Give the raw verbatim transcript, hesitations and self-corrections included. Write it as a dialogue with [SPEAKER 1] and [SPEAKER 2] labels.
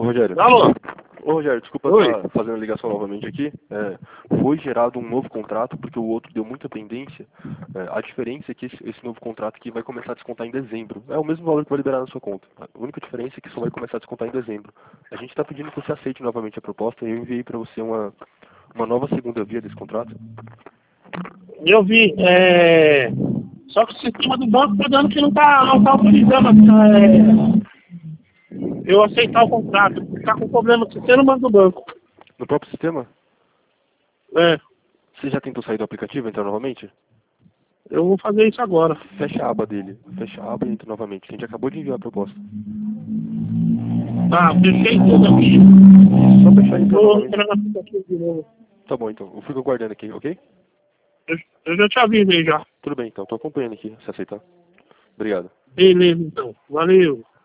[SPEAKER 1] Rogério.
[SPEAKER 2] Alô?
[SPEAKER 1] Ô, Rogério, desculpa
[SPEAKER 2] Oi.
[SPEAKER 1] estar fazendo a ligação novamente aqui. É, foi gerado um novo contrato porque o outro deu muita pendência. É, a diferença é que esse, esse novo contrato aqui vai começar a descontar em dezembro. É o mesmo valor que vai liberar na sua conta. A única diferença é que só vai começar a descontar em dezembro. A gente está pedindo que você aceite novamente a proposta e eu enviei para você uma, uma nova segunda via desse contrato.
[SPEAKER 2] Eu vi, é... Só que o sistema do banco tá dando que não tá, não tá autorizando é... eu aceitar o contrato. Tá com problema com o sistema do banco.
[SPEAKER 1] No próprio sistema,
[SPEAKER 2] É,
[SPEAKER 1] você já tentou sair do aplicativo e entrar novamente?
[SPEAKER 2] eu vou fazer isso agora.
[SPEAKER 1] Fecha a aba dele. Fecha a aba e entra novamente. A gente acabou de enviar a proposta.
[SPEAKER 2] Tá, fechei tudo aqui.
[SPEAKER 1] Só fechar e entrar
[SPEAKER 2] Vou
[SPEAKER 1] novamente.
[SPEAKER 2] entrar no aplicativo de novo.
[SPEAKER 1] Tá bom, então. Eu fico aguardando aqui, ok?
[SPEAKER 2] Eu, eu já te avisei já.
[SPEAKER 1] Tudo bem, então. Tô acompanhando aqui, se aceitar. Obrigado.
[SPEAKER 2] Beleza, então. Valeu.